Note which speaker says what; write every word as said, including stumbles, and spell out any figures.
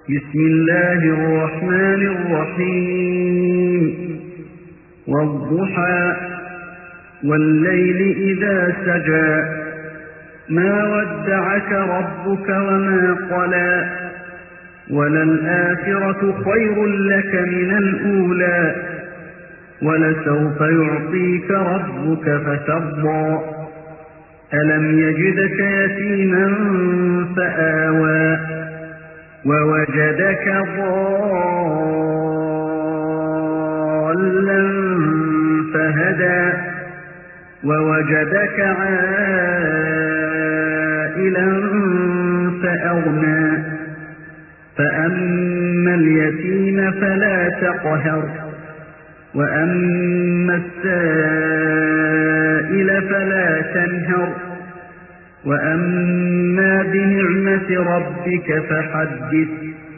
Speaker 1: بسم الله الرحمن الرحيم والضحى والليل إذا سجى ما ودعك ربك وما قلى وللآخرة خير لك من الأولى ولسوف يعطيك ربك فترضى ألم يجدك يتيما فآوى ووجدك ضالا فهدى ووجدك عائلا فأغنى فأما اليتيم فلا تقهر وأما السائل فلا تنهر وأما بنعمة ربك فحدث